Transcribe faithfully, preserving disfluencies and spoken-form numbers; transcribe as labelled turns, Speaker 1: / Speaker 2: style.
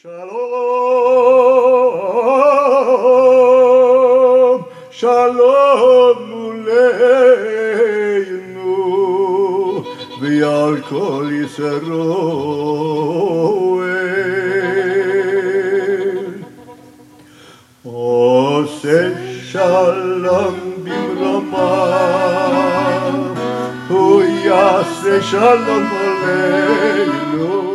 Speaker 1: Shalom, shalom uleinu, v'al kol Yisroel. Oseh shalom bimrama, hu yaseh shalom uleinu.